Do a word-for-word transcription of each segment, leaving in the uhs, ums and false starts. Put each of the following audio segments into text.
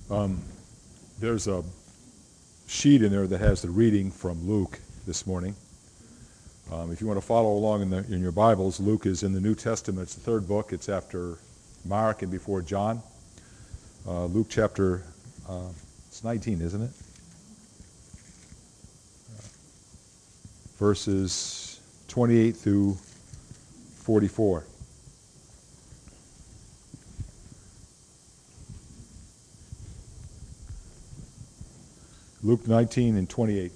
Um, there's a sheet in there that has the reading from Luke this morning. Um, if you want to follow along in, the, in your Bibles, Luke is in the New Testament. It's the third book. It's after Mark and before John. Uh, Luke chapter, uh, it's nineteen, isn't it? Uh, verses twenty-eight through forty-four. Luke nineteen and twenty-eight.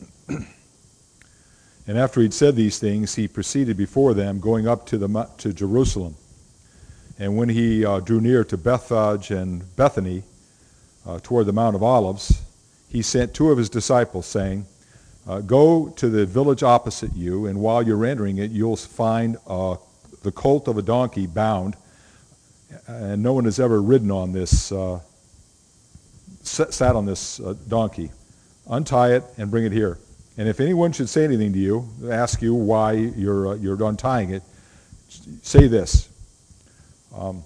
And after he'd said these things, he proceeded before them, going up to the to Jerusalem. And when he uh, drew near to Bethphage and Bethany, uh, toward the Mount of Olives, he sent two of his disciples, saying, uh, "Go to the village opposite you, and while you're entering it, you'll find uh, the colt of a donkey bound, and no one has ever ridden on this, uh, sat on this uh, donkey. Untie it and bring it here. And if anyone should say anything to you, ask you why you're uh, you're untying it, say this: um,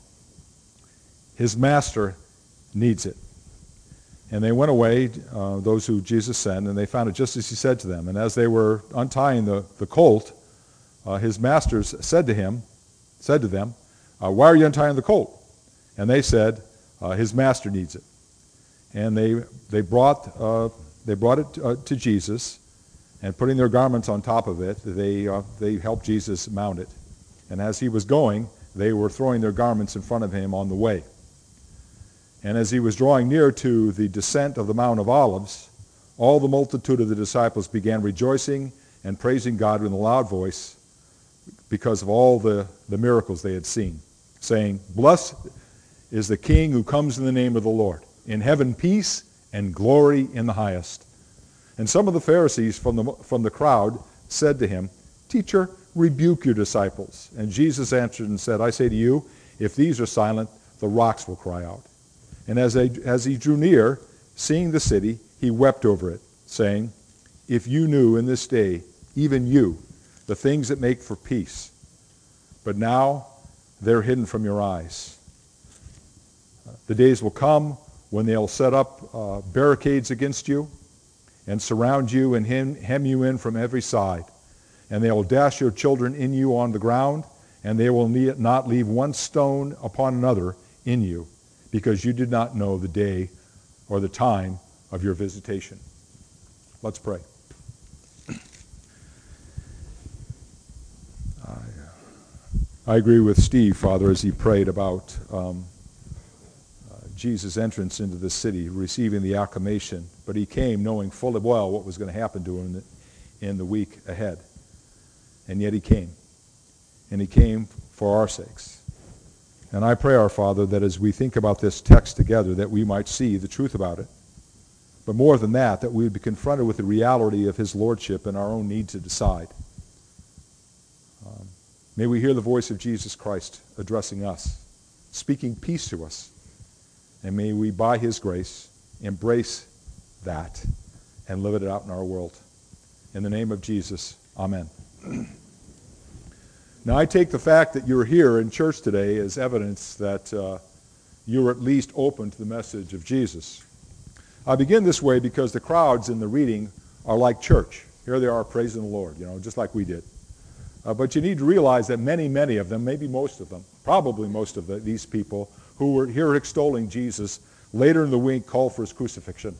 his master needs it." And they went away, uh, those who Jesus sent, and they found it just as he said to them. And as they were untying the, the colt, uh, his masters said to him, said to them, uh, "Why are you untying the colt?" And they said, uh, "His master needs it." And they they brought uh, they brought it uh, to Jesus. And putting their garments on top of it, they uh, they helped Jesus mount it. And as he was going, they were throwing their garments in front of him on the way. And as he was drawing near to the descent of the Mount of Olives, all the multitude of the disciples began rejoicing and praising God with a loud voice because of all the, the miracles they had seen, saying, "Blessed is the King who comes in the name of the Lord. In heaven peace and glory in the highest." And some of the Pharisees from the from the crowd said to him, "Teacher, rebuke your disciples." And Jesus answered and said, "I say to you, if these are silent, the rocks will cry out." And as, they, as he drew near, seeing the city, he wept over it, saying, "If you knew in this day, even you, the things that make for peace, but now they're hidden from your eyes. The days will come when they'll set up uh, barricades against you, and surround you and hem, hem you in from every side. And they will dash your children in you on the ground, and they will ne- not leave one stone upon another in you, because you did not know the day or the time of your visitation." Let's pray. I, I agree with Steve, Father, as he prayed about um, Jesus' entrance into the city, receiving the acclamation, but he came knowing fully well what was going to happen to him in the, in the week ahead. And yet he came. And he came for our sakes. And I pray, our Father, that as we think about this text together, that we might see the truth about it. But more than that, that we would be confronted with the reality of his lordship and our own need to decide. Um, may we hear the voice of Jesus Christ addressing us, speaking peace to us. And may we, by his grace, embrace that and live it out in our world. In the name of Jesus, amen. Now, I take the fact that you're here in church today as evidence that uh, you're at least open to the message of Jesus. I begin this way because the crowds in the reading are like church. Here they are praising the Lord, you know, just like we did. Uh, but you need to realize that many, many of them, maybe most of them, probably most of the, these people who were here extolling Jesus, later in the week called for his crucifixion.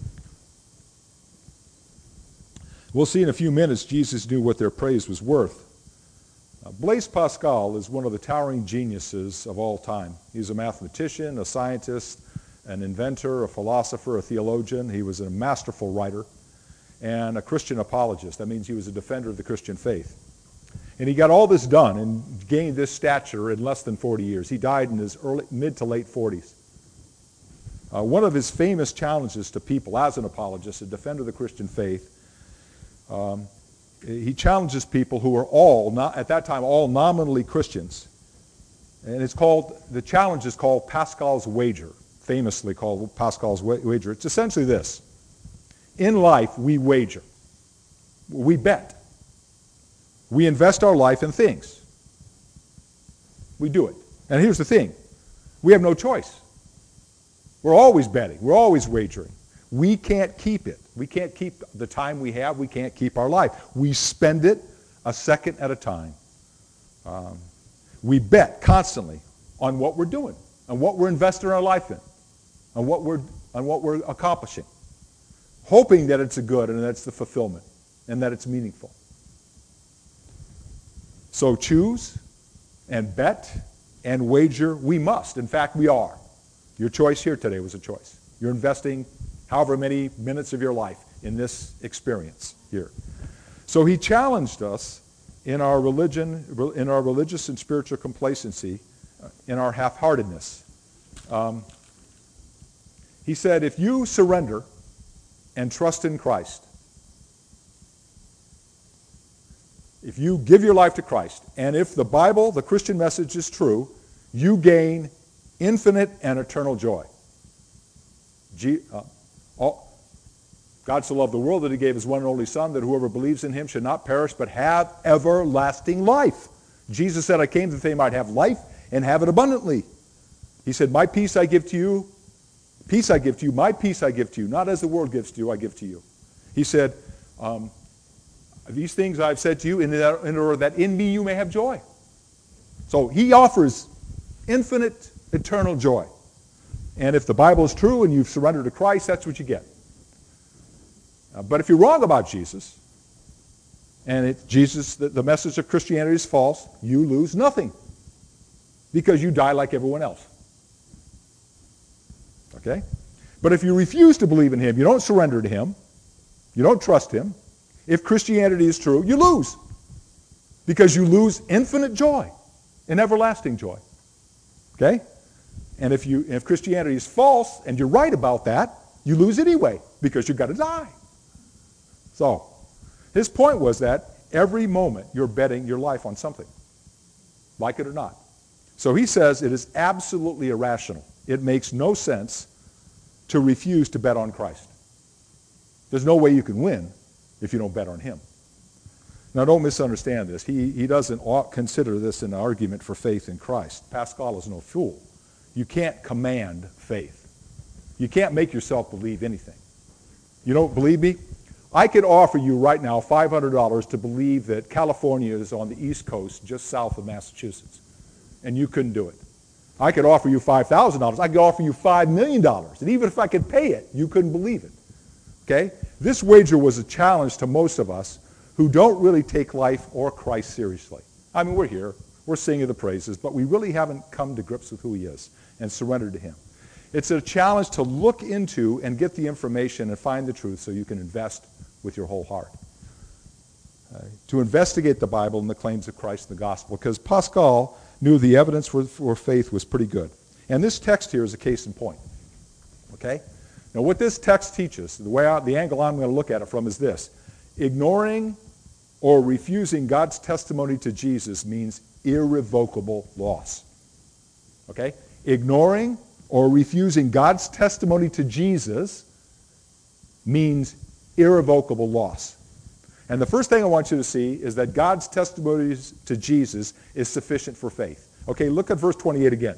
We'll see in a few minutes Jesus knew what their praise was worth. Uh, Blaise Pascal is one of the towering geniuses of all time. He's a mathematician, a scientist, an inventor, a philosopher, a theologian. He was a masterful writer and a Christian apologist. That means he was a defender of the Christian faith. And he got all this done and gained this stature in less than forty years. He died in his early, mid to late forties. Uh, one of his famous challenges to people as an apologist, a defender of the Christian faith, um, he challenges people who are all, not, at that time, all nominally Christians. And it's called, the challenge is called Pascal's Wager, famously called Pascal's Wager. It's essentially this: in life, we wager. We bet. We invest our life in things. We do it. And here's the thing. We have no choice. We're always betting. We're always wagering. We can't keep it. We can't keep the time we have. We can't keep our life. We spend it a second at a time. Um, we bet constantly on what we're doing, on what we're investing our life in, on what we're, on what we're accomplishing, hoping that it's a good and that it's the fulfillment and that it's meaningful. So choose and bet and wager we must. In fact, we are. Your choice here today was a choice. You're investing however many minutes of your life in this experience here. So he challenged us in our religion, in our religious and spiritual complacency, in our half-heartedness. Um, he said, if you surrender and trust in Christ, if you give your life to Christ, and if the Bible, the Christian message is true, you gain infinite and eternal joy. G, uh, all, God so loved the world that he gave his one and only Son, that whoever believes in him should not perish but have everlasting life. Jesus said, I came that they might have life and have it abundantly. He said, my peace I give to you, peace I give to you, my peace I give to you, not as the world gives to you, I give to you. He said, um, these things I've said to you in order that in me you may have joy. So he offers infinite, eternal joy. And if the Bible is true and you've surrendered to Christ, that's what you get. Uh, but if you're wrong about Jesus, and it, Jesus, the, the message of Christianity is false, you lose nothing. Because you die like everyone else. Okay? But if you refuse to believe in him, you don't surrender to him, you don't trust him, if Christianity is true, you lose. Because you lose infinite joy and everlasting joy. Okay? And if you if Christianity is false and you're right about that, you lose anyway because you've got to die. So, his point was that every moment you're betting your life on something, like it or not. So he says it is absolutely irrational. It makes no sense to refuse to bet on Christ. There's no way you can win if you don't bet on him. Now don't misunderstand this. He, he doesn't consider this an argument for faith in Christ. Pascal is no fool. You can't command faith. You can't make yourself believe anything. You don't believe me? I could offer you right now five hundred dollars to believe that California is on the East Coast, just south of Massachusetts, and you couldn't do it. I could offer you five thousand dollars. I could offer you five million dollars, and even if I could pay it, you couldn't believe it. Okay? This wager was a challenge to most of us who don't really take life or Christ seriously. I mean, we're here, we're singing the praises, but we really haven't come to grips with who he is and surrendered to him. It's a challenge to look into and get the information and find the truth so you can invest with your whole heart. Uh, to investigate the Bible and the claims of Christ and the gospel, because Pascal knew the evidence for, for faith was pretty good. And this text here is a case in point. Okay? Now what this text teaches, the way I, the angle I'm going to look at it from is this. Ignoring or refusing God's testimony to Jesus means irrevocable loss. Okay? Ignoring or refusing God's testimony to Jesus means irrevocable loss. And the first thing I want you to see is that God's testimony to Jesus is sufficient for faith. Okay, look at verse twenty-eight again.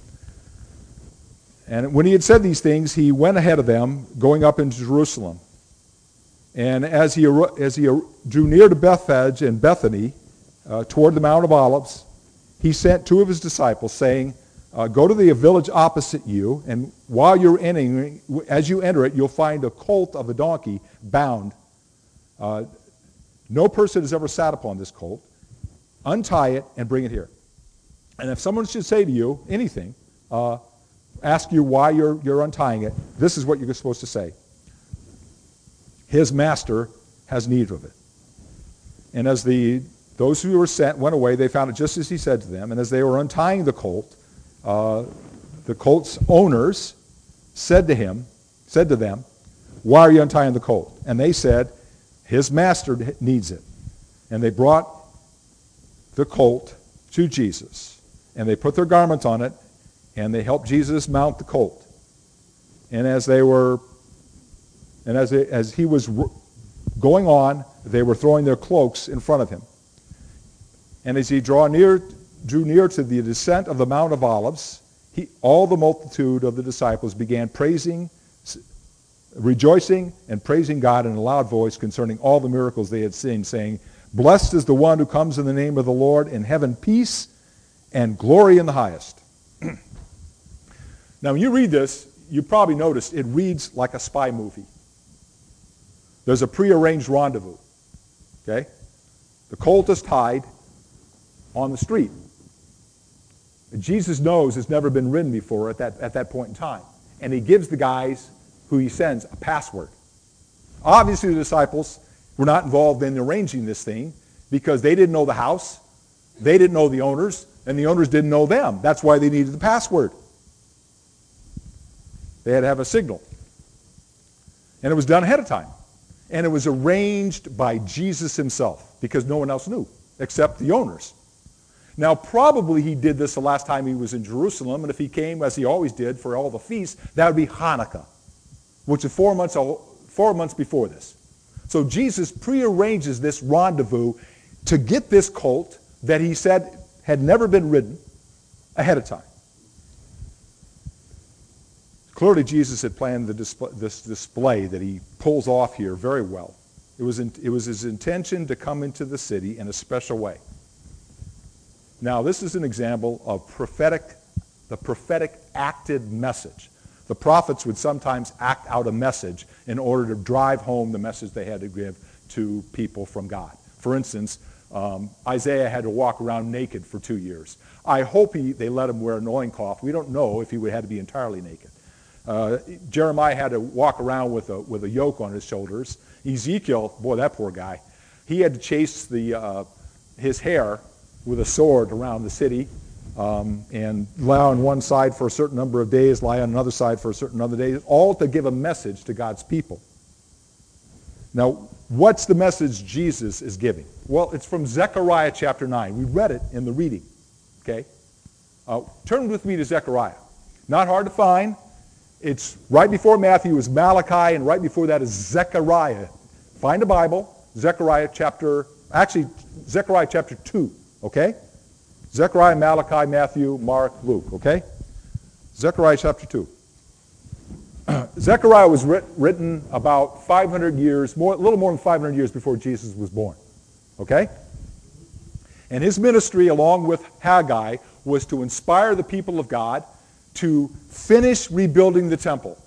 And when he had said these things, he went ahead of them, going up into Jerusalem. And as he, as he drew near to Bethphage and Bethany, uh, toward the Mount of Olives, he sent two of his disciples, saying, uh, go to the village opposite you, and while you're entering, as you enter it, you'll find a colt of a donkey bound. Uh, no person has ever sat upon this colt. Untie it and bring it here. And if someone should say to you anything, uh, ask you why you're, you're untying it, this is what you're supposed to say. His master has need of it. And as the those who were sent went away, they found it just as he said to them. And as they were untying the colt, uh, the colt's owners said to him, said to them, why are you untying the colt? And they said, his master needs it. And they brought the colt to Jesus. And they put their garments on it, and they helped Jesus mount the colt. And as they were, and as, they, as he was going on, they were throwing their cloaks in front of him. And as he drew near, drew near to the descent of the Mount of Olives, he, all the multitude of the disciples began praising, rejoicing and praising God in a loud voice concerning all the miracles they had seen, saying, "Blessed is the one who comes in the name of the Lord, in heaven peace and glory in the highest." Now when you read this, you probably noticed it reads like a spy movie. There's a prearranged rendezvous. Okay? The colt is tied on the street. Jesus knows it's never been ridden before at that, at that point in time. And he gives the guys who he sends a password. Obviously the disciples were not involved in arranging this thing because they didn't know the house, they didn't know the owners, and the owners didn't know them. That's why they needed the password. They had to have a signal. And it was done ahead of time. And it was arranged by Jesus himself because no one else knew except the owners. Now, probably he did this the last time he was in Jerusalem, and if he came, as he always did, for all the feasts, that would be Hanukkah, which is four months, four months before this. So Jesus prearranges this rendezvous to get this colt that he said had never been ridden ahead of time. Clearly, Jesus had planned the display, this display that he pulls off here very well. It was, in, it was his intention to come into the city in a special way. Now, this is an example of prophetic, the prophetic acted message. The prophets would sometimes act out a message in order to drive home the message they had to give to people from God. For instance, um, Isaiah had to walk around naked for two years. I hope he, they let him wear a loincloth. We don't know if he would have to be entirely naked. Uh, Jeremiah had to walk around with a, with a yoke on his shoulders. Ezekiel, boy, that poor guy, he had to chase the, uh, his hair with a sword around the city um, and lie on one side for a certain number of days, lie on another side for a certain other days, all to give a message to God's people. Now, what's the message Jesus is giving? Well, it's from Zechariah chapter nine. We read it in the reading. Okay? Uh, turn with me to Zechariah. Not hard to find. It's right before Matthew is Malachi, and right before that is Zechariah. Find a Bible, Zechariah chapter, actually, Zechariah chapter two. Okay? Zechariah, Malachi, Matthew, Mark, Luke. Okay? Zechariah chapter two. Zechariah was writ- written about five hundred years, more, a little more than five hundred years before Jesus was born. Okay? And his ministry, along with Haggai, was to inspire the people of God to finish rebuilding the temple.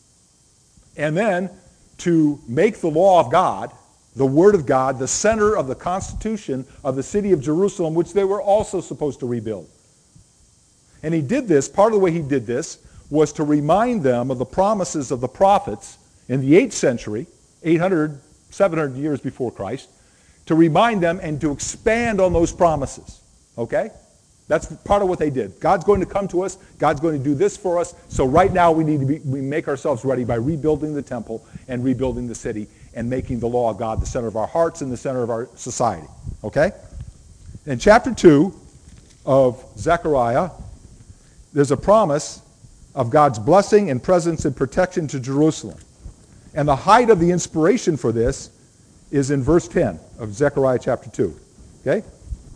And then to make the law of God, the Word of God, the center of the constitution of the city of Jerusalem, which they were also supposed to rebuild. And he did this, part of the way he did this was to remind them of the promises of the prophets in the eighth century, eight hundred, seven hundred years before Christ, to remind them and to expand on those promises. Okay? That's part of what they did. God's going to come to us. God's going to do this for us. So right now we need to be, we make ourselves ready by rebuilding the temple and rebuilding the city and making the law of God the center of our hearts and the center of our society. Okay? In chapter two of Zechariah, there's a promise of God's blessing and presence and protection to Jerusalem. And the height of the inspiration for this is in verse ten of Zechariah chapter two. Okay?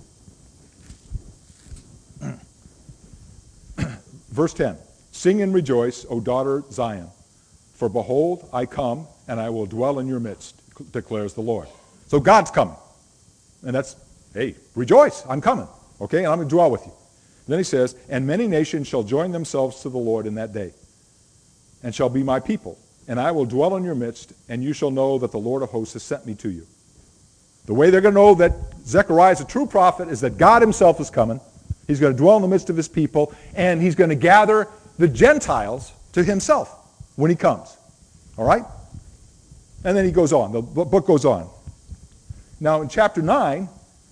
Verse ten, "Sing and rejoice, O daughter Zion, for behold, I come, and I will dwell in your midst, declares the Lord." So God's coming. And that's, hey, rejoice, I'm coming. Okay, and I'm going to dwell with you. Then he says, "And many nations shall join themselves to the Lord in that day, and shall be my people. And I will dwell in your midst, and you shall know that the Lord of hosts has sent me to you." The way they're going to know that Zechariah is a true prophet is that God himself is coming. He's going to dwell in the midst of his people, and he's going to gather the Gentiles to himself when he comes. All right? And then he goes on. The book goes on. Now in chapter nine,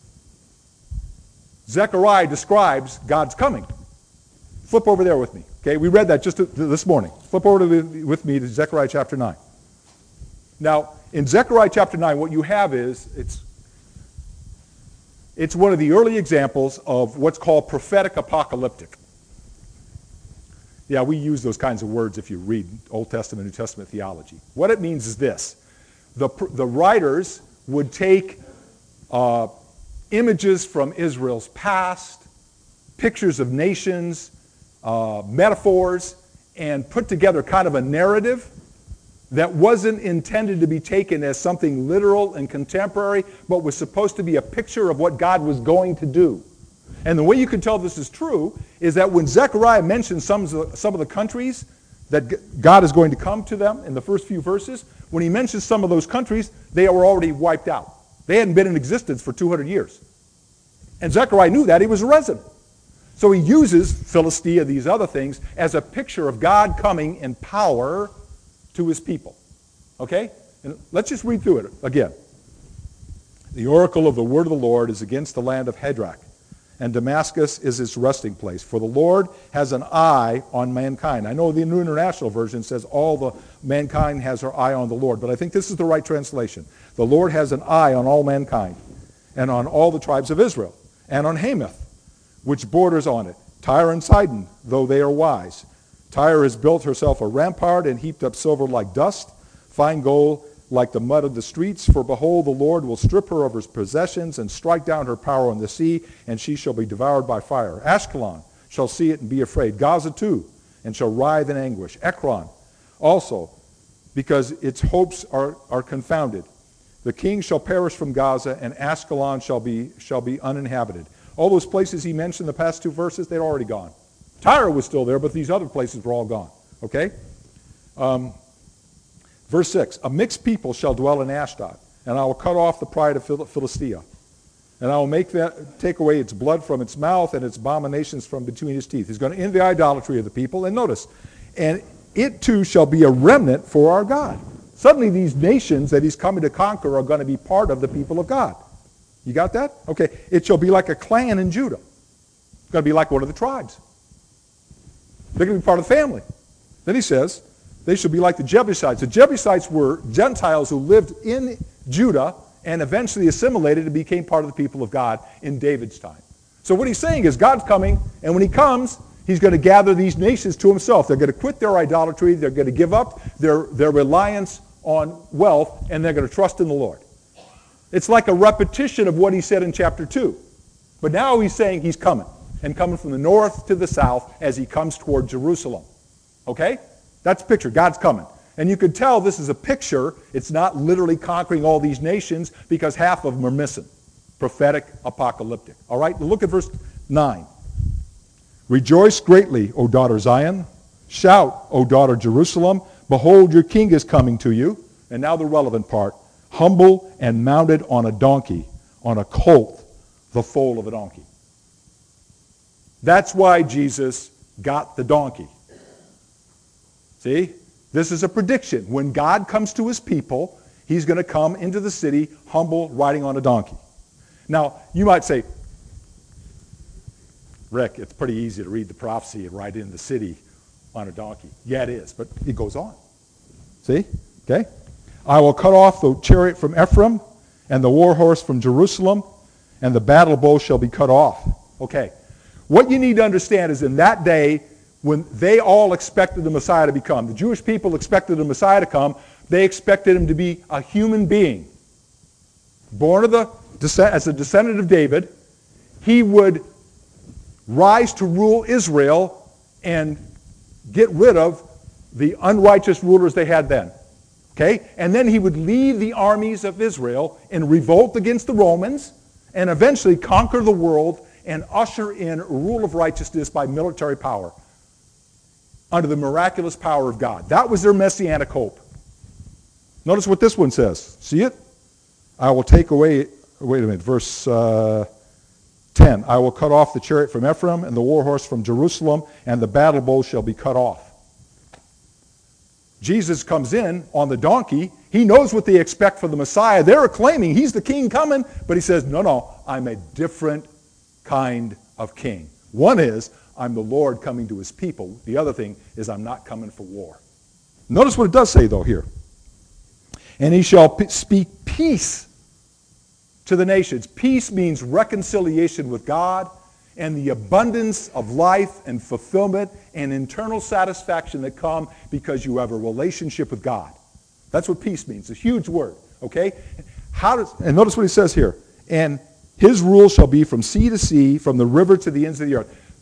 Zechariah describes God's coming. Flip over there with me. Okay, we read that just this morning. Flip over to, with me to Zechariah chapter nine. Now, in Zechariah chapter nine, what you have is, it's It's one of the early examples of what's called prophetic apocalyptic. Yeah, we use those kinds of words if you read Old Testament, New Testament theology. What it means is this. The, the writers would take uh, images from Israel's past, pictures of nations, uh, metaphors and put together kind of a narrative that wasn't intended to be taken as something literal and contemporary, but was supposed to be a picture of what God was going to do. And the way you can tell this is true is that when Zechariah mentions some of the, some of the countries that God is going to come to them in the first few verses, when he mentions some of those countries, they were already wiped out. They hadn't been in existence for two hundred years. And Zechariah knew that. He was a resident. So he uses Philistia, these other things, as a picture of God coming in power to his people. Okay? And let's just read through it again. The oracle of the word of the Lord is against the land of Hadrach, and Damascus is its resting place. For the Lord has an eye on mankind. I know the New International Version says all the mankind has her eye on the Lord, but I think this is the right translation. The Lord has an eye on all mankind, and on all the tribes of Israel, and on Hamath, which borders on it, Tyre and Sidon, though they are wise. Tyre has built herself a rampart and heaped up silver like dust, fine gold like the mud of the streets. For behold, the Lord will strip her of her possessions and strike down her power on the sea, and she shall be devoured by fire. Ashkelon shall see it and be afraid. Gaza too, and shall writhe in anguish. Ekron also, because its hopes are, are confounded. The king shall perish from Gaza, and Ashkelon shall be, shall be uninhabited. All those places he mentioned in the past two verses, they'd already gone. Tyre was still there, but these other places were all gone. Okay? Um, verse six, a mixed people shall dwell in Ashdod, and I will cut off the pride of Phil- Philistia. And I will make that, take away its blood from its mouth and its abominations from between his teeth. He's going to end the idolatry of the people. And notice, and it too shall be a remnant for our God. Suddenly these nations that he's coming to conquer are going to be part of the people of God. You got that? Okay. It shall be like a clan in Judah. It's going to be like one of the tribes. They're going to be part of the family. Then he says, they shall be like the Jebusites. The Jebusites were Gentiles who lived in Judah and eventually assimilated and became part of the people of God in David's time. So what he's saying is God's coming, and when he comes, he's going to gather these nations to himself. They're going to quit their idolatry. They're going to give up their, their reliance on wealth, and they're going to trust in the Lord. It's like a repetition of what he said in chapter two. But now he's saying he's coming, and coming from the north to the south as he comes toward Jerusalem. Okay? That's a picture. God's coming. And you could tell this is a picture. It's not literally conquering all these nations because half of them are missing. Prophetic, apocalyptic. All right? Look at verse nine. Rejoice greatly, O daughter Zion. Shout, O daughter Jerusalem. Behold, your king is coming to you. And now the relevant part. Humble and mounted on a donkey, on a colt, the foal of a donkey. That's why Jesus got the donkey. See? This is a prediction. When God comes to his people, he's going to come into the city humble, riding on a donkey. Now, you might say, Rick, it's pretty easy to read the prophecy and ride in the city on a donkey. Yeah, it is, but it goes on. See? Okay? I will cut off the chariot from Ephraim and the war horse from Jerusalem, and the battle bow shall be cut off. Okay. What you need to understand is in that day, when they all expected the Messiah to become, the Jewish people expected the Messiah to come, they expected him to be a human being. Born of the, as a descendant of David, he would rise to rule Israel and get rid of the unrighteous rulers they had then. Okay? And then he would lead the armies of Israel in revolt against the Romans and eventually conquer the world and usher in a rule of righteousness by military power under the miraculous power of God. That was their messianic hope. Notice what this one says. See it? I will take away, wait a minute, verse uh, ten. I will cut off the chariot from Ephraim and the war horse from Jerusalem, and the battle bow shall be cut off. Jesus comes in on the donkey. He knows what they expect from the Messiah. They're claiming he's the king coming, but he says, no, no, I'm a different kind of king. One is, I'm the Lord coming to his people. The other thing is, I'm not coming for war. Notice what it does say, though, here. And he shall p- speak peace to the nations. Peace means reconciliation with God and the abundance of life and fulfillment and internal satisfaction that come because you have a relationship with God. That's what peace means. It's a huge word, okay? How does, and notice what he says here. And his rule shall be from sea to sea, from the river to the ends of the earth.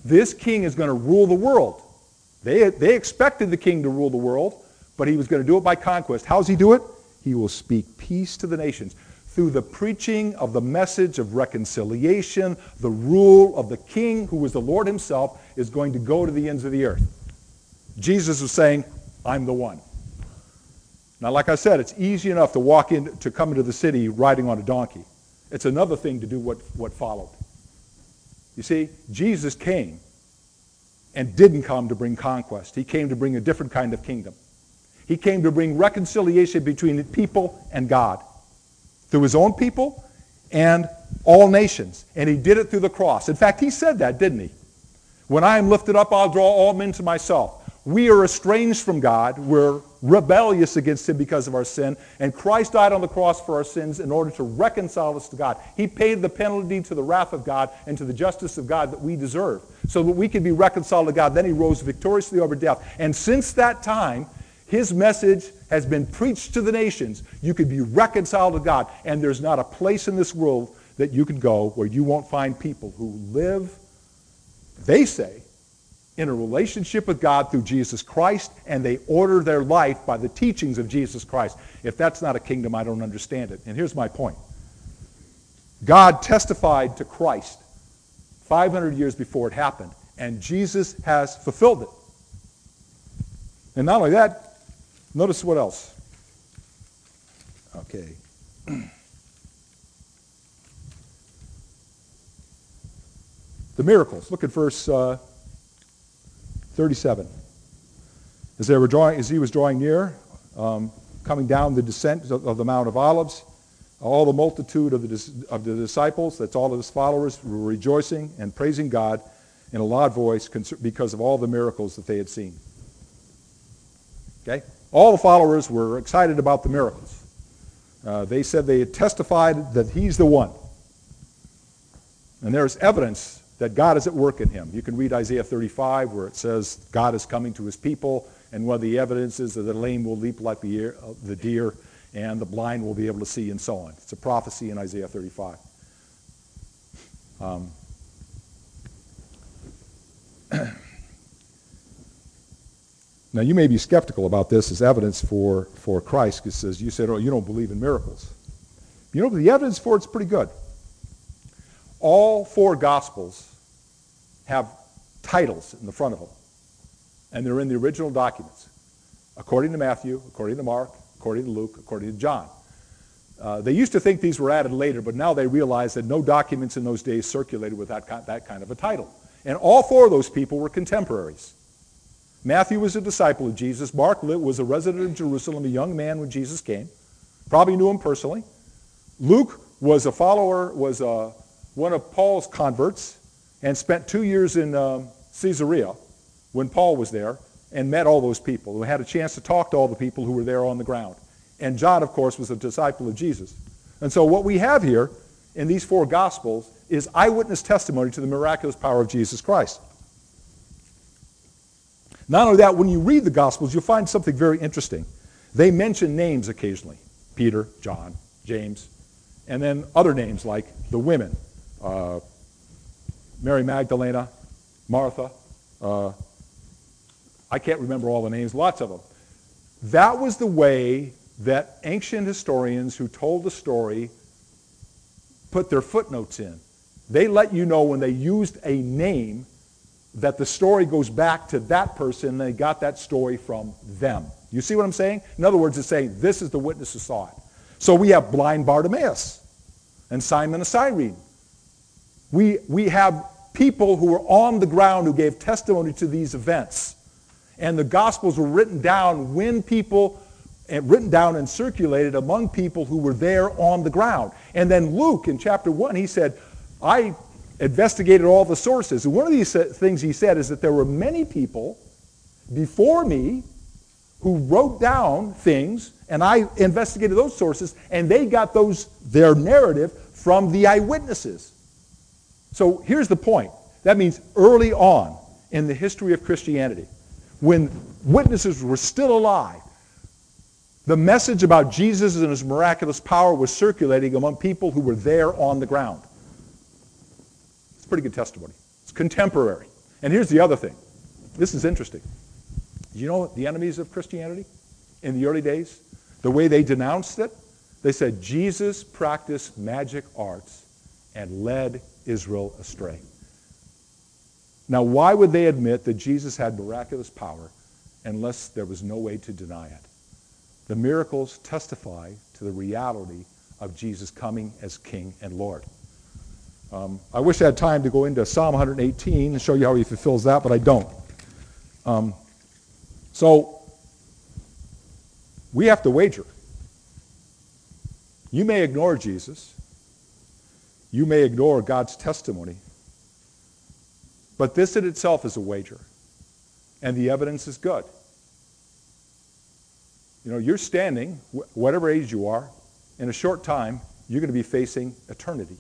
This king is going to rule the world. They, they expected the king to rule the world, but he was going to do it by conquest. How does he do it? He will speak peace to the nations through the preaching of the message of reconciliation. The rule of the king, who was the Lord himself, is going to go to the ends of the earth. Jesus was saying, I'm the one. Now, like I said, it's easy enough to walk in, to come into the city riding on a donkey. It's another thing to do what, what followed. You see, Jesus came and didn't come to bring conquest. He came to bring a different kind of kingdom. He came to bring reconciliation between people and God through his own people and all nations. And he did it through the cross. In fact, he said that, didn't he? When I am lifted up, I'll draw all men to myself. We are estranged from God. We're rebellious against him because of our sin. And Christ died on the cross for our sins in order to reconcile us to God. He paid the penalty to the wrath of God and to the justice of God that we deserve so that we could be reconciled to God. Then he rose victoriously over death. And since that time, his message has been preached to the nations. You could be reconciled to God. And there's not a place in this world that you can go where you won't find people who live, they say, in a relationship with God through Jesus Christ, and they order their life by the teachings of Jesus Christ. If that's not a kingdom, I don't understand it. And here's my point. God testified to Christ five hundred years before it happened, and Jesus has fulfilled it. And not only that, notice what else. Okay. The miracles. Look at verse uh, thirty-seven. As they were drawing, as he was drawing near, um, coming down the descent of, of the Mount of Olives, all the multitude of the of the disciples, that's all of his followers, were rejoicing and praising God in a loud voice because of all the miracles that they had seen. Okay, all the followers were excited about the miracles. Uh, they said they had testified that he's the one, and there's evidence that God is at work in him. You can read Isaiah thirty-five where it says God is coming to his people, and one of the evidences is that the lame will leap like the, ear, uh, the deer, and the blind will be able to see, and so on. It's a prophecy in Isaiah thirty-five. Um, now you may be skeptical about this as evidence for, for Christ, because you said, oh, you don't believe in miracles. You know, the evidence for it's pretty good. All four Gospels have titles in the front of them, and they're in the original documents, according to Matthew, according to Mark, according to Luke, according to John. Uh, they used to think these were added later, but now they realize that no documents in those days circulated with that, that kind of a title. And all four of those people were contemporaries. Matthew was a disciple of Jesus. Mark was a resident of Jerusalem, a young man when Jesus came. Probably knew him personally. Luke was a follower, was a one of Paul's converts, and spent two years in um, Caesarea when Paul was there and met all those people, who had a chance to talk to all the people who were there on the ground. And John, of course, was a disciple of Jesus. And so what we have here in these four Gospels is eyewitness testimony to the miraculous power of Jesus Christ. Not only that, when you read the Gospels, you'll find something very interesting. They mention names occasionally. Peter, John, James, and then other names like the women. Uh, Mary Magdalena, Martha, uh, I can't remember all the names, lots of them. That was the way that ancient historians who told the story put their footnotes in. They let you know when they used a name that the story goes back to that person, and they got that story from them. You see what I'm saying? In other words, it's saying this is the witness who saw it. So we have blind Bartimaeus and Simon of Cyrene. We, we have people who were on the ground who gave testimony to these events. And the Gospels were written down when people, and written down and circulated among people who were there on the ground. And then Luke, in chapter one, he said, I investigated all the sources. And one of these things he said is that there were many people before me who wrote down things, and I investigated those sources, and they got those their narrative from the eyewitnesses. So here's the point. That means early on in the history of Christianity, when witnesses were still alive, the message about Jesus and his miraculous power was circulating among people who were there on the ground. It's pretty good testimony. It's contemporary. And here's the other thing. This is interesting. You know the enemies of Christianity in the early days? The way they denounced it? They said Jesus practiced magic arts and led Israel astray. Now, why would they admit that Jesus had miraculous power unless there was no way to deny it? The miracles testify to the reality of Jesus coming as King and Lord. Um, I wish I had time to go into Psalm one eighteen and show you how he fulfills that, but I don't. Um, so, we have to wager. You may ignore Jesus. You may ignore God's testimony. But this in itself is a wager. And the evidence is good. You know, you're standing, whatever age you are, in a short time, you're going to be facing eternity.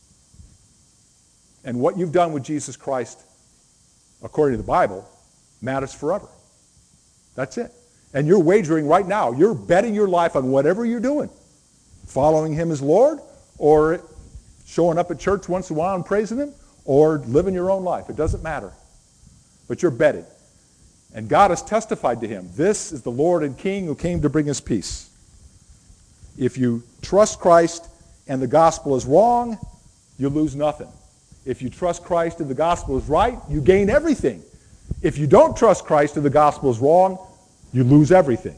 And what you've done with Jesus Christ, according to the Bible, matters forever. That's it. And you're wagering right now. You're betting your life on whatever you're doing. Following him as Lord, or showing up at church once in a while and praising him, or living your own life. It doesn't matter. But you're betting. And God has testified to him. This is the Lord and King who came to bring us peace. If you trust Christ and the gospel is wrong, you lose nothing. If you trust Christ and the gospel is right, you gain everything. If you don't trust Christ and the gospel is wrong, you lose everything.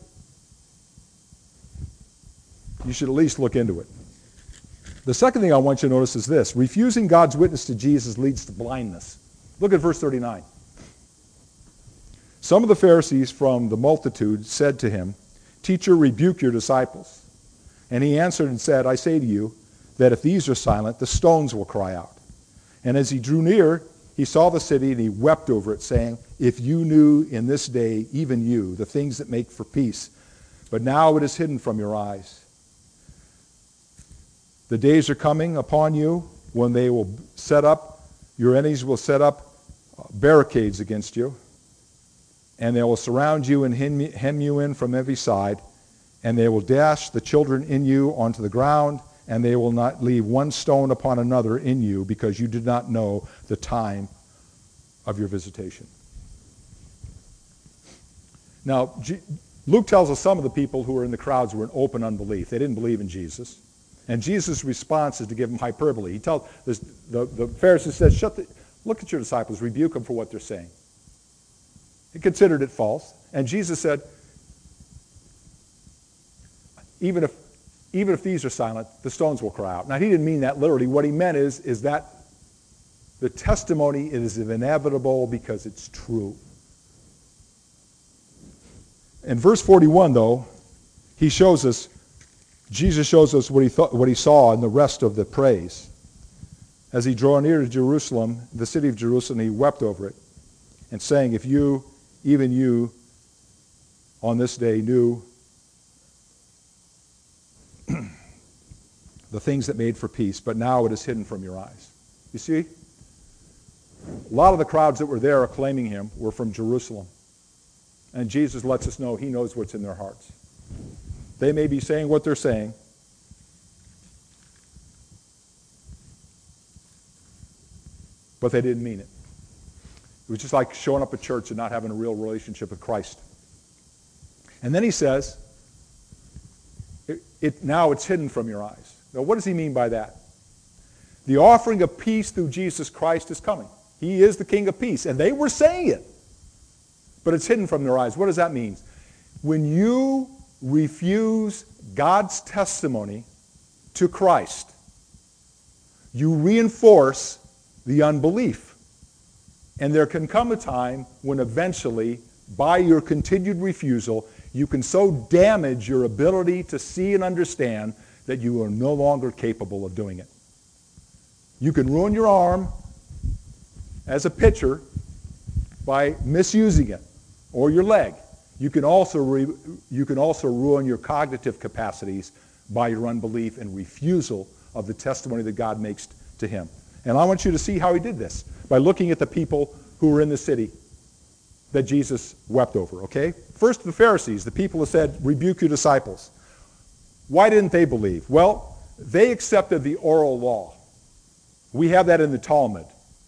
You should at least look into it. The second thing I want you to notice is this. Refusing God's witness to Jesus leads to blindness. Look at verse thirty-nine. Some of the Pharisees from the multitude said to him, "Teacher, rebuke your disciples." And he answered and said, "I say to you that if these are silent, the stones will cry out." And as he drew near, he saw the city and he wept over it, saying, "If you knew in this day, even you, the things that make for peace, but now it is hidden from your eyes. The days are coming upon you when they will set up, your enemies will set up barricades against you, and they will surround you and hem, hem you in from every side, and they will dash the children in you onto the ground, and they will not leave one stone upon another in you, because you did not know the time of your visitation." Now, G- Luke tells us some of the people who were in the crowds were in open unbelief. They didn't believe in Jesus. And Jesus' response is to give them hyperbole. He tells this, the, the Pharisee says, "Shut the, look at your disciples, rebuke them for what they're saying." He considered it false. And Jesus said, even if, even if these are silent, the stones will cry out. Now, he didn't mean that literally. What he meant is, is that the testimony is inevitable because it's true. In verse forty-one, though, he shows us, Jesus shows us what he thought, what he saw in the rest of the praise. As he drew near to Jerusalem, the city of Jerusalem, he wept over it, and saying, "If you, even you, on this day knew the things that made for peace, but now it is hidden from your eyes." You see? A lot of the crowds that were there acclaiming him were from Jerusalem. And Jesus lets us know he knows what's in their hearts. They may be saying what they're saying, but they didn't mean it. It was just like showing up at church and not having a real relationship with Christ. And then he says, it, it, now it's hidden from your eyes. Now, what does he mean by that? The offering of peace through Jesus Christ is coming. He is the King of peace, and they were saying it, but it's hidden from their eyes. What does that mean? When you refuse God's testimony to Christ, you reinforce the unbelief. And there can come a time when eventually, by your continued refusal, you can so damage your ability to see and understand that you are no longer capable of doing it. You can ruin your arm as a pitcher by misusing it, or your leg. You can also re, you can also ruin your cognitive capacities by your unbelief and refusal of the testimony that God makes to him. And I want you to see how he did this by looking at the people who were in the city that Jesus wept over, okay? First, the Pharisees, the people who said, "Rebuke your disciples." Why didn't they believe? Well, they accepted the oral law. We have that in the Talmud.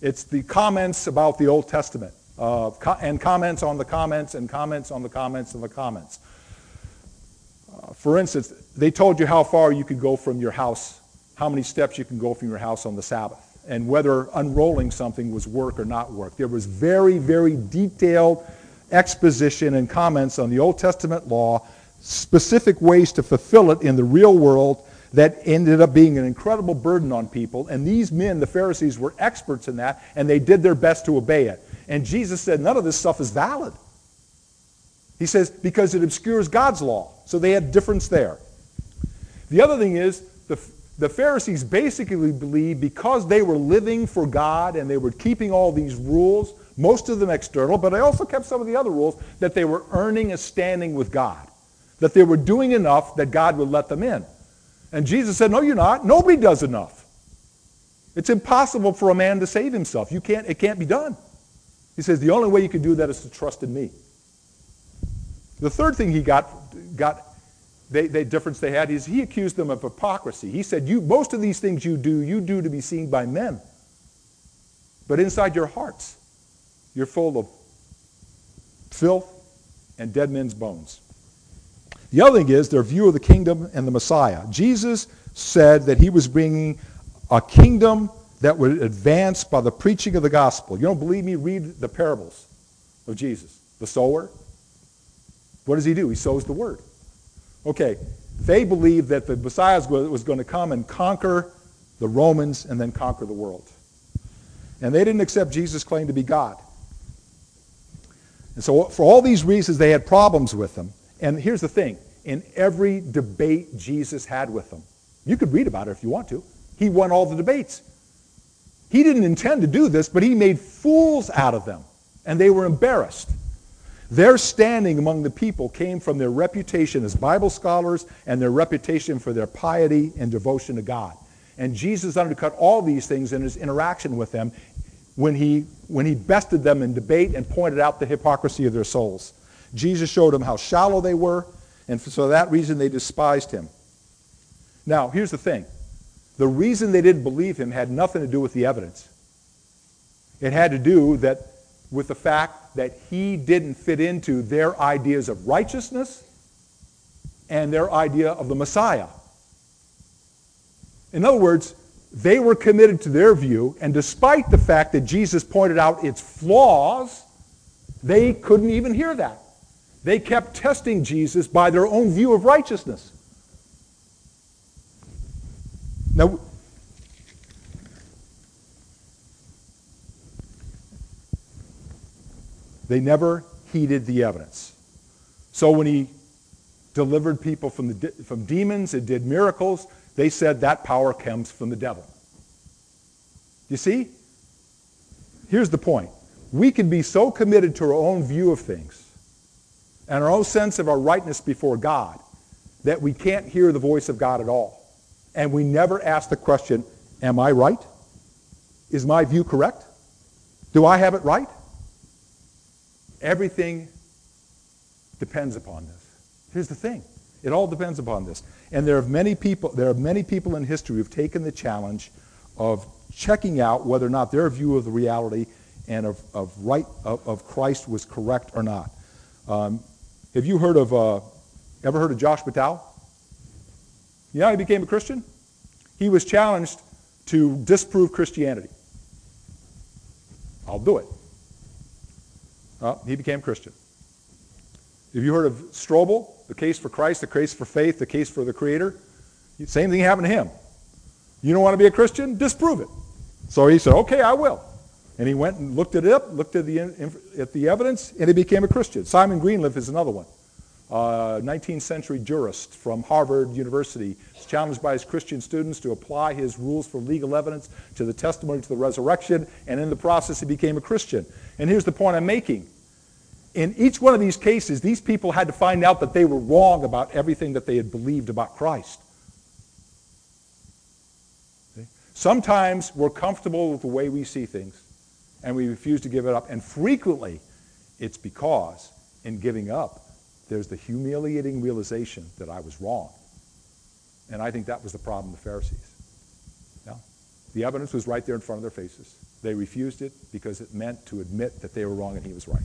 It's the comments about the Old Testament, uh, co- and comments on the comments and comments on the comments and the comments. Uh, for instance, they told you how far you could go from your house, how many steps you can go from your house on the Sabbath, and whether unrolling something was work or not work. There was very, very detailed exposition and comments on the Old Testament law, specific ways to fulfill it in the real world, that ended up being an incredible burden on people. And these men, the Pharisees, were experts in that, and they did their best to obey it. And Jesus said, none of this stuff is valid. He says, because it obscures God's law. So they had difference there. The other thing is, the, the Pharisees basically believed because they were living for God and they were keeping all these rules, most of them external, but they also kept some of the other rules, that they were earning a standing with God, that they were doing enough that God would let them in. And Jesus said, no, you're not. Nobody does enough. It's impossible for a man to save himself. You can't, it can't be done. He says, the only way you can do that is to trust in me. The third thing he got, got they, the difference they had is he accused them of hypocrisy. He said, you, most of these things you do, you do to be seen by men. But inside your hearts, you're full of filth and dead men's bones. The other thing is their view of the kingdom and the Messiah. Jesus said that he was bringing a kingdom that would advance by the preaching of the gospel. You don't believe me? Read the parables of Jesus. The sower. What does he do? He sows the word. Okay, they believed that the Messiah was going to come and conquer the Romans and then conquer the world. And they didn't accept Jesus' claim to be God. And so for all these reasons, they had problems with him. And here's the thing. In every debate Jesus had with them, you could read about it if you want to, he won all the debates. He didn't intend to do this, but he made fools out of them, and they were embarrassed. Their standing among the people came from their reputation as Bible scholars and their reputation for their piety and devotion to God. And Jesus undercut all these things in his interaction with them when he, when he bested them in debate and pointed out the hypocrisy of their souls. Jesus showed them how shallow they were, and for so that reason they despised him. Now, here's the thing. The reason they didn't believe him had nothing to do with the evidence. It had to do that with the fact that he didn't fit into their ideas of righteousness and their idea of the Messiah. In other words, they were committed to their view, and despite the fact that Jesus pointed out its flaws, they couldn't even hear that. They kept testing Jesus by their own view of righteousness. Now, they never heeded the evidence. So when he delivered people from, the, from demons and did miracles, they said that power comes from the devil. You see? Here's the point. We can be so committed to our own view of things and our own sense of our rightness before God that we can't hear the voice of God at all. And we never ask the question, am I right? Is my view correct? Do I have it right? Everything depends upon this. Here's the thing. It all depends upon this. And there are many people, there are many people in history who've taken the challenge of checking out whether or not their view of the reality and of, of right of, of Christ was correct or not. Um, have you heard of, uh, ever heard of Josh Battelle? You know how he became a Christian? He was challenged to disprove Christianity. I'll do it. Well, he became a Christian. Have you heard of Strobel? The case for Christ, the case for faith, the case for the Creator? Same thing happened to him. You don't want to be a Christian? Disprove it. So he said, okay, I will. And he went and looked it up, looked at the, at the evidence, and he became a Christian. Simon Greenleaf is another one. Uh, nineteenth century jurist from Harvard University, is challenged by his Christian students to apply his rules for legal evidence to the testimony to the resurrection, and in the process he became a Christian. And here's the point I'm making. In each one of these cases, these people had to find out that they were wrong about everything that they had believed about Christ. Okay? Sometimes we're comfortable with the way we see things, and we refuse to give it up. And frequently, it's because in giving up, there's the humiliating realization that I was wrong. And I think that was the problem of the Pharisees. Yeah? The evidence was right there in front of their faces. They refused it because it meant to admit that they were wrong and he was right.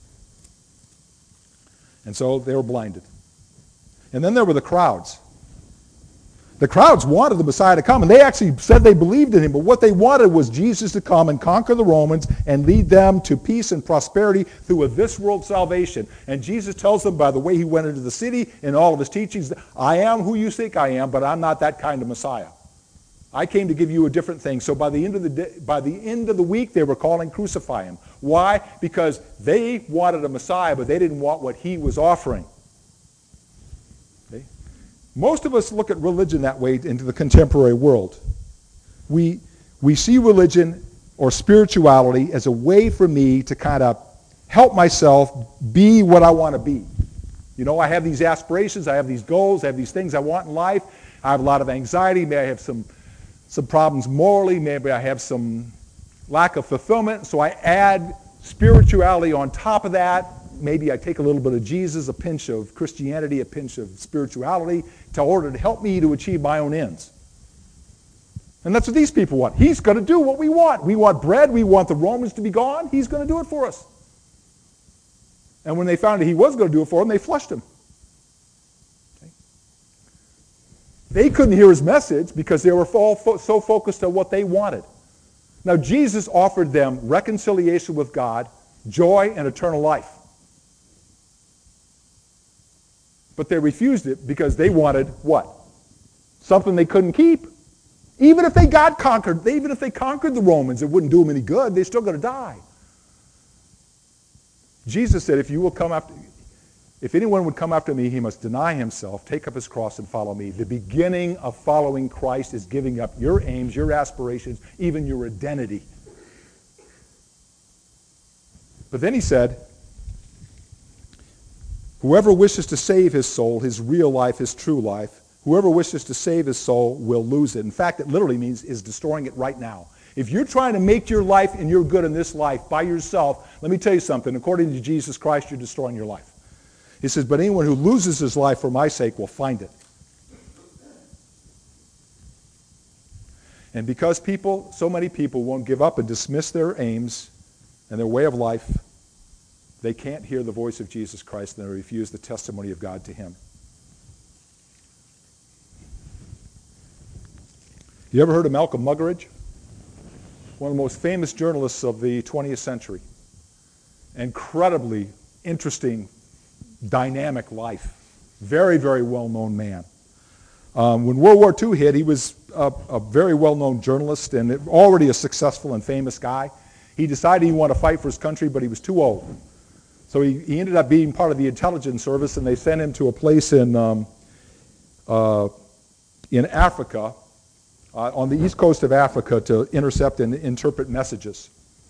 And so they were blinded. And then there were the crowds. The crowds wanted the Messiah to come, and they actually said they believed in him, but what they wanted was Jesus to come and conquer the Romans and lead them to peace and prosperity through a this-world salvation. And Jesus tells them by the way he went into the city and all of his teachings, I am who you think I am, but I'm not that kind of Messiah. I came to give you a different thing. So by the end of the day, by the end of the week, they were calling crucify him. Why? Because they wanted a Messiah, but they didn't want what he was offering. Okay? Most of us look at religion that way into the contemporary world. We, we see religion or spirituality as a way for me to kind of help myself be what I want to be. You know, I have these aspirations, I have these goals, I have these things I want in life. I have a lot of anxiety, may I have some some problems morally, maybe I have some lack of fulfillment, so I add spirituality on top of that. Maybe I take a little bit of Jesus, a pinch of Christianity, a pinch of spirituality, in order to help me to achieve my own ends. And that's what these people want. He's going to do what we want. We want bread, we want the Romans to be gone, he's going to do it for us. And when they found that he was going to do it for them, they flushed him. They couldn't hear his message because they were so focused on what they wanted. Now, Jesus offered them reconciliation with God, joy, and eternal life. But they refused it because they wanted what? Something they couldn't keep. Even if they got conquered, even if they conquered the Romans, it wouldn't do them any good. They're still going to die. Jesus said, if you will come after... If anyone would come after me, he must deny himself, take up his cross, and follow me. The beginning of following Christ is giving up your aims, your aspirations, even your identity. But then he said, whoever wishes to save his soul, his real life, his true life, whoever wishes to save his soul will lose it. In fact, it literally means is destroying it right now. If you're trying to make your life and your good in this life by yourself, let me tell you something. According to Jesus Christ, you're destroying your life. He says, but anyone who loses his life for my sake will find it. And because people, so many people won't give up and dismiss their aims and their way of life, they can't hear the voice of Jesus Christ and they refuse the testimony of God to him. You ever heard of Malcolm Muggeridge? One of the most famous journalists of the twentieth century. Incredibly interesting, dynamic life. Very, very well-known man. Um, when World War Two hit, he was a, a very well-known journalist and already a successful and famous guy. He decided he wanted to fight for his country, but he was too old. So he, he ended up being part of the intelligence service, and they sent him to a place in, um, uh, in Africa, uh, on the east coast of Africa, to intercept and interpret messages.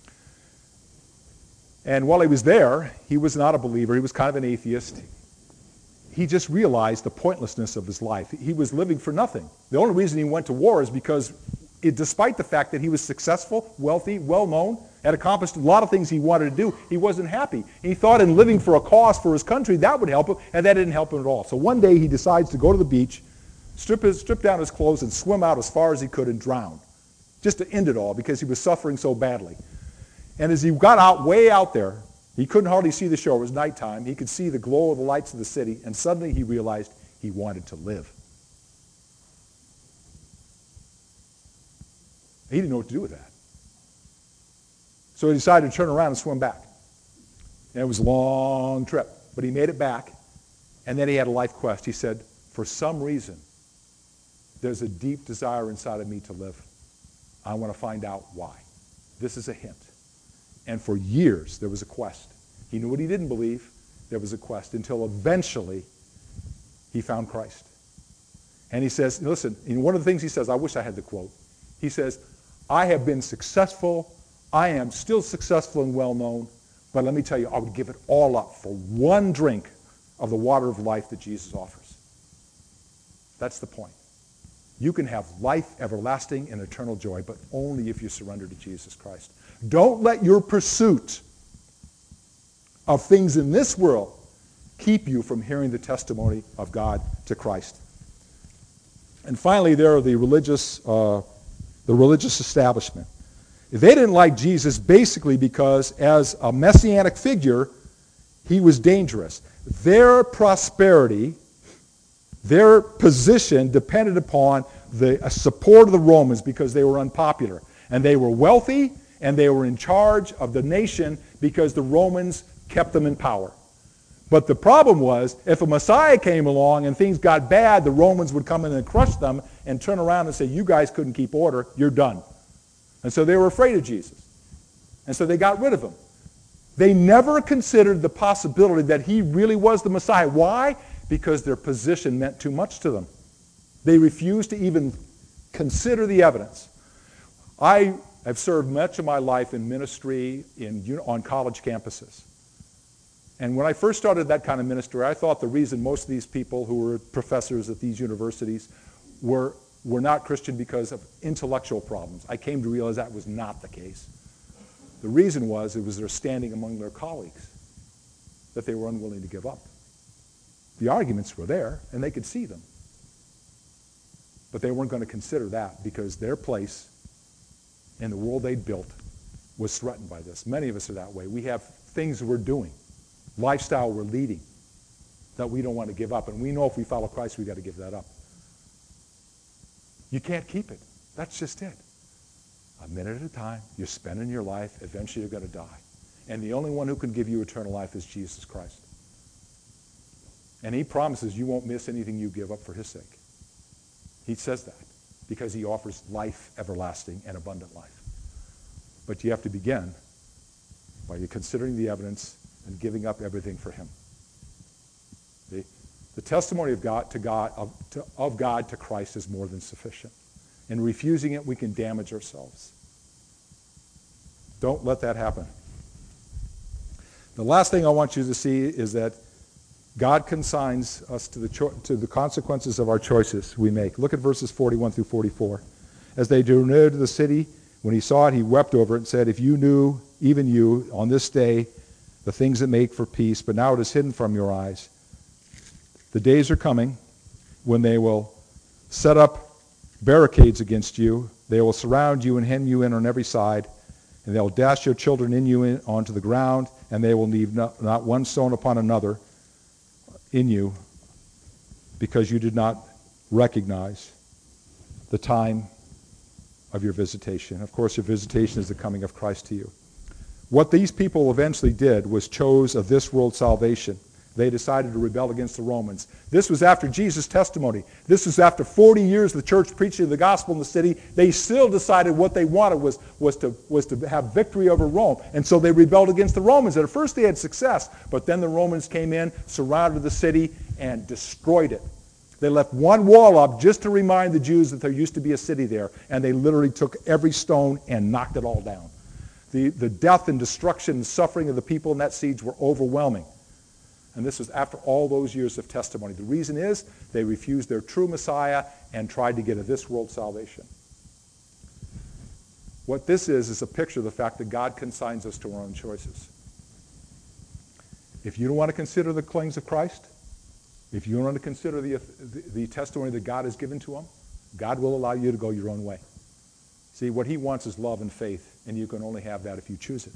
And while he was there, he was not a believer. He was kind of an atheist. He just realized the pointlessness of his life. He was living for nothing. The only reason he went to war is because, it, despite the fact that he was successful, wealthy, well-known, had accomplished a lot of things he wanted to do, he wasn't happy. He thought in living for a cause for his country, that would help him, and that didn't help him at all. So one day he decides to go to the beach, strip, his, strip down his clothes, and swim out as far as he could and drown, just to end it all because he was suffering so badly. And as he got out, way out there, he couldn't hardly see the shore. It was nighttime. He could see the glow of the lights of the city, and suddenly he realized he wanted to live. He didn't know what to do with that. So he decided to turn around and swim back. And it was a long trip, but he made it back, and then he had a life quest. He said, for some reason, there's a deep desire inside of me to live. I want to find out why. This is a hint. And for years, there was a quest. He knew what he didn't believe. There was a quest until eventually he found Christ. And he says, listen, and one of the things he says, I wish I had the quote. He says, I have been successful. I am still successful and well-known. But let me tell you, I would give it all up for one drink of the water of life that Jesus offers. That's the point. You can have life everlasting and eternal joy, but only if you surrender to Jesus Christ. Don't let your pursuit of things in this world keep you from hearing the testimony of God to Christ. And finally, there are the religious uh, the religious establishment. They didn't like Jesus basically because as a messianic figure, he was dangerous. Their prosperity, their position depended upon the support of the Romans because they were unpopular. And they were wealthy, and they were in charge of the nation because the Romans kept them in power. But the problem was, if a Messiah came along and things got bad, the Romans would come in and crush them and turn around and say, you guys couldn't keep order, you're done. And so they were afraid of Jesus. And so they got rid of him. They never considered the possibility that he really was the Messiah. Why? Because their position meant too much to them. They refused to even consider the evidence. I have served much of my life in ministry in, on college campuses. And when I first started that kind of ministry, I thought the reason most of these people who were professors at these universities were, were not Christian because of intellectual problems. I came to realize that was not the case. The reason was it was their standing among their colleagues that they were unwilling to give up. The arguments were there, and they could see them. But they weren't going to consider that because their place in the world they'd built was threatened by this. Many of us are that way. We have things we're doing, lifestyle we're leading, that we don't want to give up. And we know if we follow Christ, we've got to give that up. You can't keep it. That's just it. A minute at a time, you're spending your life, eventually you're going to die. And the only one who can give you eternal life is Jesus Christ. And he promises you won't miss anything you give up for his sake. He says that because he offers life everlasting and abundant life. But you have to begin by considering the evidence and giving up everything for him. The, the testimony of God to God of, to, of God to Christ is more than sufficient. In refusing it, we can damage ourselves. Don't let that happen. The last thing I want you to see is that God consigns us to the, cho- to the consequences of our choices we make. Look at verses forty-one through forty-four. As they drew near to the city, when he saw it, he wept over it and said, if you knew, even you, on this day, the things that make for peace, but now it is hidden from your eyes. The days are coming when they will set up barricades against you. They will surround you and hem you in on every side, and they'll dash your children in you in, onto the ground, and they will leave not, not one stone upon another in you, because you did not recognize the time of your visitation. Of course, your visitation is the coming of Christ to you. What these people eventually did was chose a this world salvation. They decided to rebel against the Romans. This was after Jesus' testimony. This was after forty years of the church preaching the gospel in the city. They still decided what they wanted was, was, to, was to have victory over Rome. And so they rebelled against the Romans. At first they had success, but then the Romans came in, surrounded the city, and destroyed it. They left one wall up just to remind the Jews that there used to be a city there, and they literally took every stone and knocked it all down. The, the death and destruction and suffering of the people in that siege were overwhelming. And this was after all those years of testimony. The reason is they refused their true Messiah and tried to get a this world salvation. What this is is a picture of the fact that God consigns us to our own choices. If you don't want to consider the claims of Christ, if you don't want to consider the, the, the testimony that God has given to him, God will allow you to go your own way. See, what he wants is love and faith, and you can only have that if you choose it.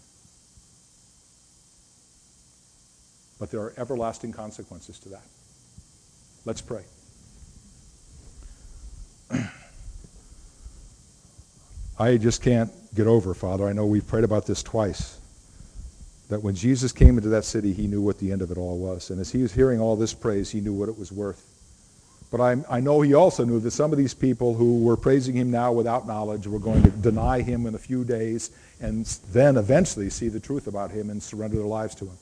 But there are everlasting consequences to that. Let's pray. I just can't get over, Father. I know we've prayed about this twice. That when Jesus came into that city, he knew what the end of it all was. And as he was hearing all this praise, he knew what it was worth. But I, I know he also knew that some of these people who were praising him now without knowledge were going to deny him in a few days and then eventually see the truth about him and surrender their lives to him.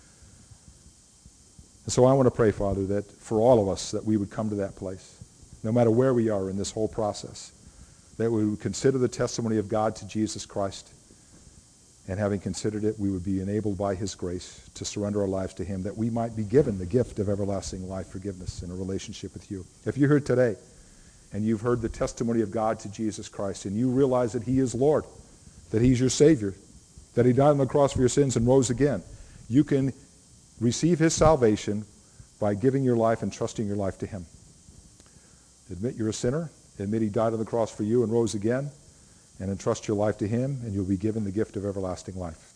And so I want to pray, Father, that for all of us, that we would come to that place, no matter where we are in this whole process, that we would consider the testimony of God to Jesus Christ, and having considered it, we would be enabled by his grace to surrender our lives to him, that we might be given the gift of everlasting life, forgiveness, and a relationship with you. If you're here today, and you've heard the testimony of God to Jesus Christ, and you realize that he is Lord, that he's your Savior, that he died on the cross for your sins and rose again, you can receive his salvation by giving your life and trusting your life to him. Admit you're a sinner, Admit he died on the cross for you and rose again, and entrust your life to him, and you'll be given the gift of everlasting life.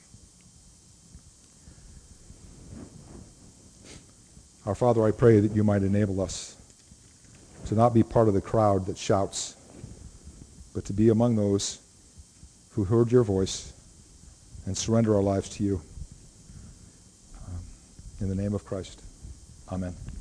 Our Father, I pray that you might enable us to not be part of the crowd that shouts, but to be among those who heard your voice and surrender our lives to you. Um, in the name of Christ, amen.